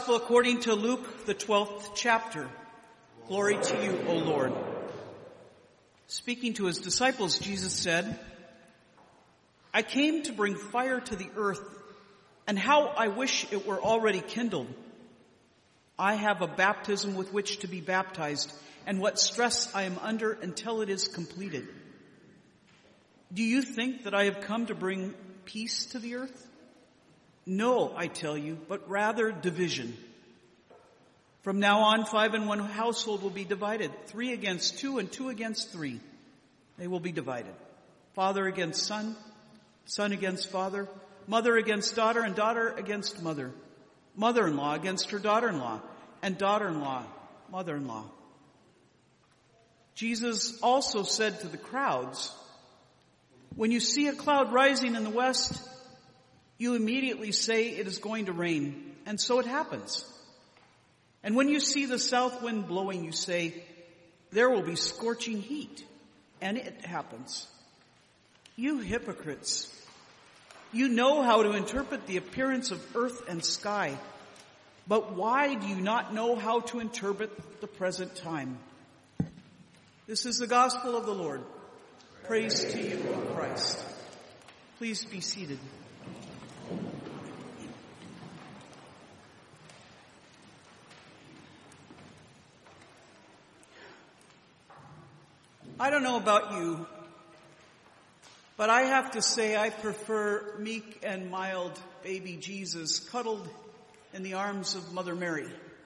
According to Luke, the 12th chapter. Glory to you, O Lord. Speaking to his disciples, Jesus said, I came to bring fire to the earth, and how I wish it were already kindled. I have a baptism with which to be baptized, and what stress I am under until it is completed. Do you think that I have come to bring peace to the earth? No, I tell you, but rather division. From now on, 5 in one household will be divided, 3 against 2 and 2 against 3. They will be divided. Father against son, son against father, mother against daughter, and daughter against mother, mother-in-law against her daughter-in-law, and daughter-in-law, mother-in-law. Jesus also said to the crowds, when you see a cloud rising in the west, you immediately say it is going to rain, and so it happens. And when you see the south wind blowing, you say, there will be scorching heat, and it happens. You hypocrites, you know how to interpret the appearance of earth and sky, but why do you not know how to interpret the present time? This is the gospel of the Lord. Praise to you, O Christ. Please be seated. I don't know about you, but I have to say I prefer meek and mild baby Jesus cuddled in the arms of Mother Mary.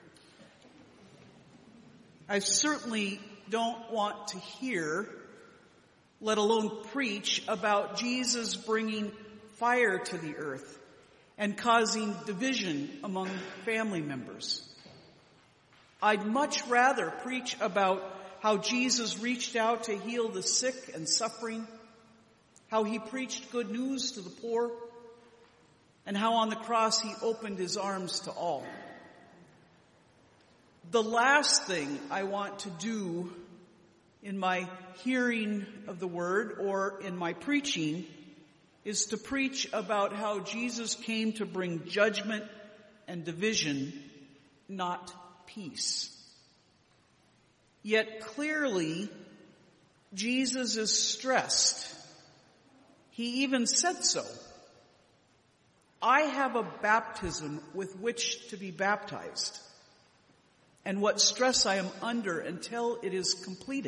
I certainly don't want to hear, let alone preach, about Jesus bringing fire to the earth and causing division among family members. I'd much rather preach about how Jesus reached out to heal the sick and suffering, how he preached good news to the poor, and how on the cross he opened his arms to all. The last thing I want to do in my hearing of the word or in my preaching is to preach about how Jesus came to bring judgment and division, not peace. Yet clearly, Jesus is stressed. He even said so. I have a baptism with which to be baptized, and what stress I am under until it is completed.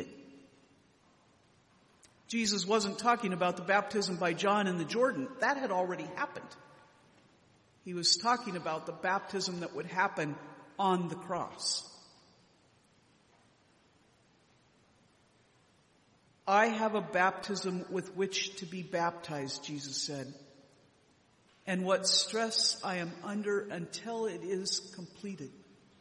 Jesus wasn't talking about the baptism by John in the Jordan. That had already happened. He was talking about the baptism that would happen on the cross. I have a baptism with which to be baptized, Jesus said, and what stress I am under until it is completed.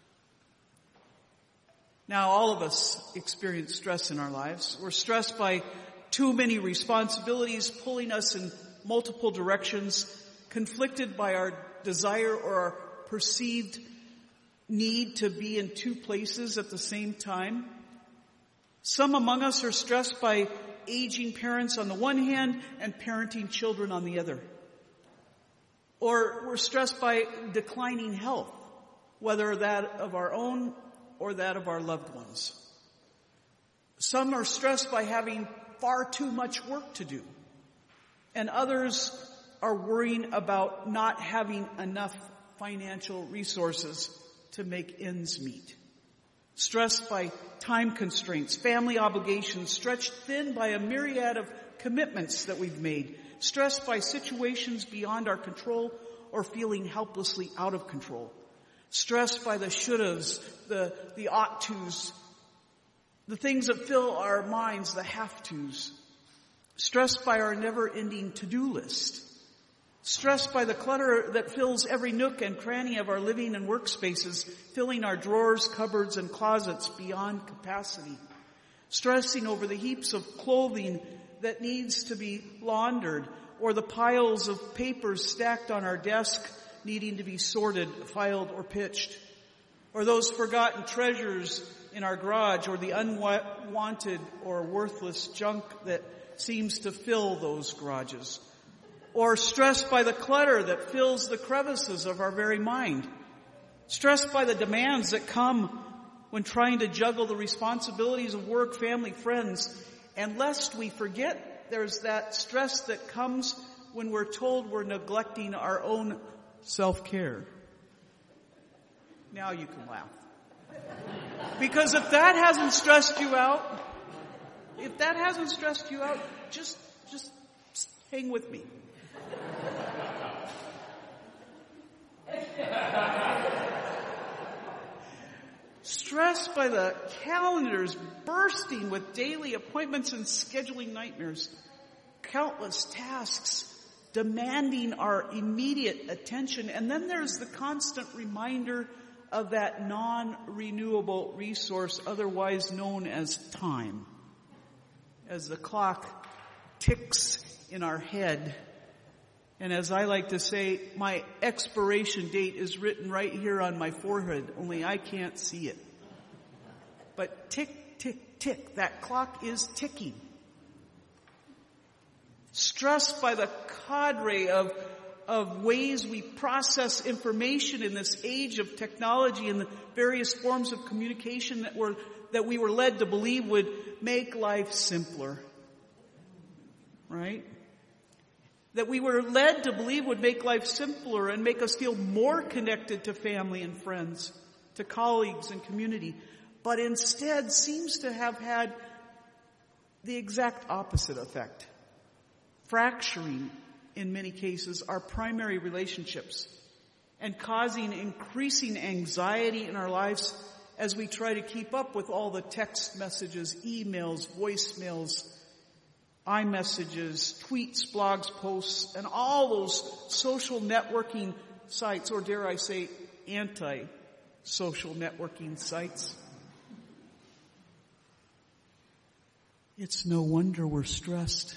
Now, all of us experience stress in our lives. We're stressed by too many responsibilities pulling us in multiple directions, conflicted by our desire or our perceived need to be in two places at the same time. Some among us are stressed by aging parents on the one hand and parenting children on the other. Or we're stressed by declining health, whether that of our own or that of our loved ones. Some are stressed by having far too much work to do. And others are worrying about not having enough financial resources to make ends meet. Stressed by time constraints, family obligations, stretched thin by a myriad of commitments that we've made, stressed by situations beyond our control or feeling helplessly out of control, stressed by the should-haves, the ought-tos, the things that fill our minds, the have-tos, stressed by our never-ending to-do list, stressed by the clutter that fills every nook and cranny of our living and workspaces, filling our drawers, cupboards, and closets beyond capacity, stressing over the heaps of clothing that needs to be laundered, or the piles of papers stacked on our desk needing to be sorted, filed, or pitched, or those forgotten treasures in our garage, or the unwanted or worthless junk that seems to fill those garages, or stressed by the clutter that fills the crevices of our very mind, Stressed by the demands that come when trying to juggle the responsibilities of work, family, friends. And lest we forget, there's that stress that comes when we're told we're neglecting our own self-care. Now you can laugh. Because if that hasn't stressed you out, just hang with me. Stressed by the calendars bursting with daily appointments and scheduling nightmares. Countless tasks demanding our immediate attention. And then there's the constant reminder of that non-renewable resource, otherwise known as time. As the clock ticks in our head. And as I like to say, my expiration date is written right here on my forehead, only I can't see it. But tick, tick, tick, that clock is ticking. Stressed by the cadre of ways we process information in this age of technology and the various forms of communication that we were led to believe would make life simpler. Right? That we were led to believe would make life simpler and make us feel more connected to family and friends, to colleagues and community, but instead seems to have had the exact opposite effect. Fracturing, in many cases, our primary relationships and causing increasing anxiety in our lives as we try to keep up with all the text messages, emails, voicemails, iMessages, tweets, blogs, posts, and all those social networking sites, or dare I say, anti-social networking sites. It's no wonder we're stressed.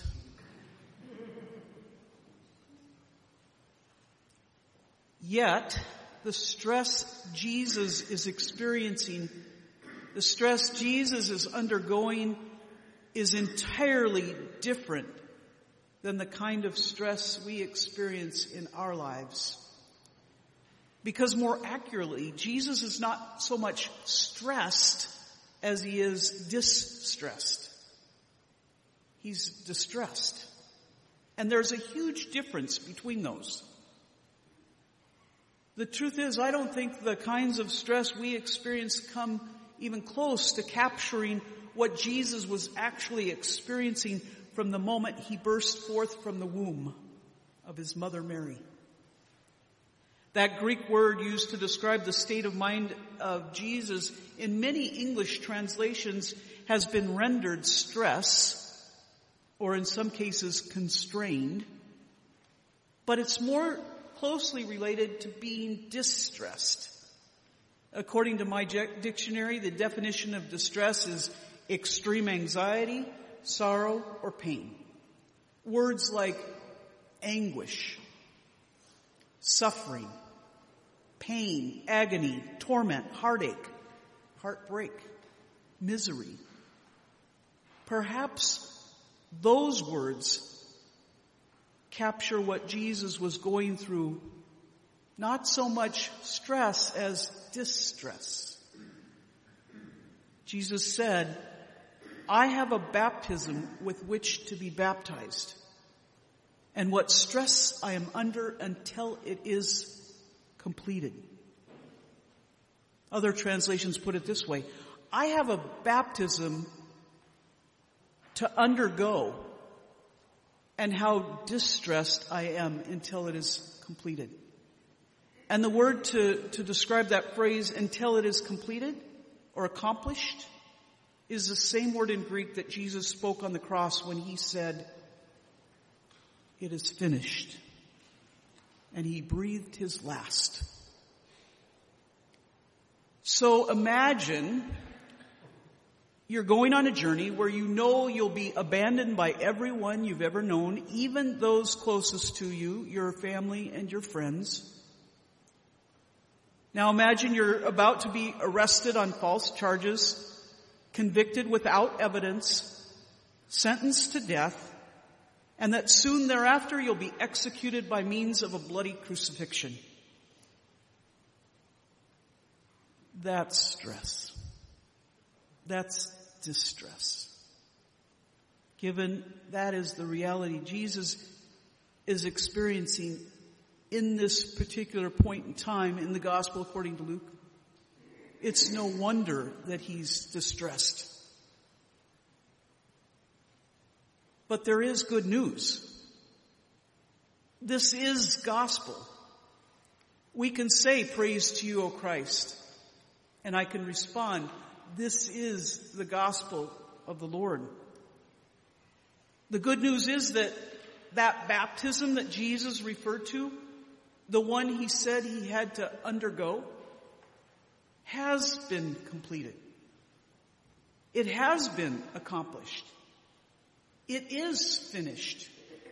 Yet, the stress Jesus is experiencing, the stress Jesus is undergoing, is entirely different than the kind of stress we experience in our lives. Because more accurately, Jesus is not so much stressed as he is distressed. He's distressed. And there's a huge difference between those. The truth is, I don't think the kinds of stress we experience come even close to capturing what Jesus was actually experiencing from the moment he burst forth from the womb of his mother Mary. That Greek word used to describe the state of mind of Jesus in many English translations has been rendered stress, or in some cases constrained, but it's more closely related to being distressed. According to my dictionary, the definition of distress is extreme anxiety, sorrow, or pain. Words like anguish, suffering, pain, agony, torment, heartache, heartbreak, misery. Perhaps those words capture what Jesus was going through, not so much stress as distress. Jesus said, I have a baptism with which to be baptized, and what stress I am under until it is completed. Other translations put it this way, I have a baptism to undergo, and how distressed I am until it is completed. And the word to describe that phrase, until it is completed or accomplished, is the same word in Greek that Jesus spoke on the cross when he said, it is finished. And he breathed his last. So imagine you're going on a journey where you know you'll be abandoned by everyone you've ever known, even those closest to you, your family and your friends. Now imagine you're about to be arrested on false charges, convicted without evidence, sentenced to death, and that soon thereafter you'll be executed by means of a bloody crucifixion. That's stress. That's distress. Given that is the reality Jesus is experiencing in this particular point in time in the gospel according to Luke, it's no wonder that he's distressed. But there is good news. This is gospel. We can say, "Praise to you, O Christ." And I can respond, this is the gospel of the Lord. The good news is that baptism that Jesus referred to, the one he said he had to undergo, has been completed. It has been accomplished. It is finished.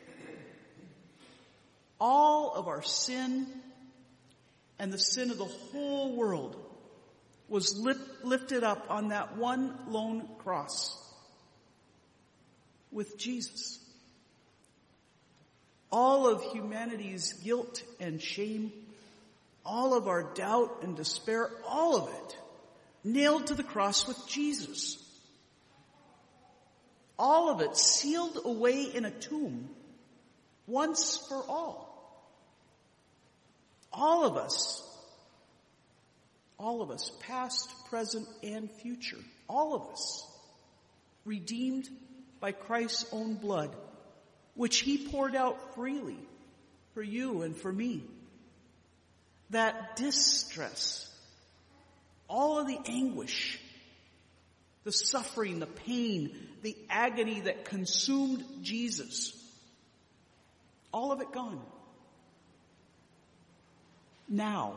All of our sin and the sin of the whole world was lifted up on that one lone cross with Jesus. All of humanity's guilt and shame, all of our doubt and despair, all of it nailed to the cross with Jesus. All of it sealed away in a tomb once for all. All of us, past, present, and future, all of us, redeemed by Christ's own blood, which he poured out freely for you and for me. That distress, all of the anguish, the suffering, the pain, the agony that consumed Jesus, all of it gone. Now,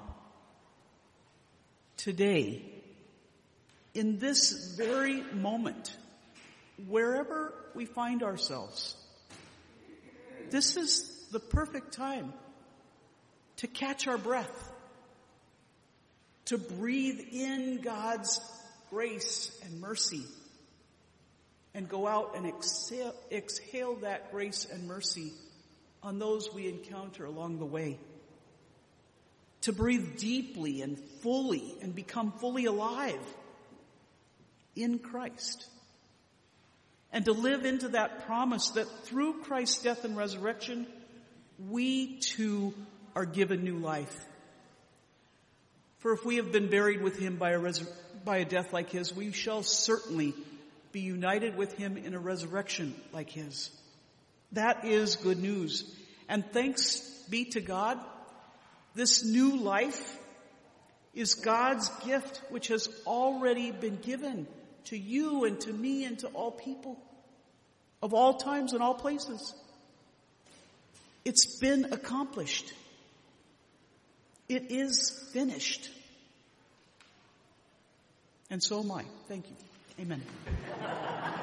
today, in this very moment, wherever we find ourselves, this is the perfect time to catch our breath, to breathe in God's grace and mercy, and go out and exhale that grace and mercy on those we encounter along the way. To breathe deeply and fully and become fully alive in Christ. And to live into that promise that through Christ's death and resurrection, we too are given new life. For if we have been buried with him by a death like his, we shall certainly be united with him in a resurrection like his. That is good news. And thanks be to God, this new life is God's gift, which has already been given to you and to me and to all people of all times and all places. It's been accomplished. It is finished. And so am I. Thank you. Amen.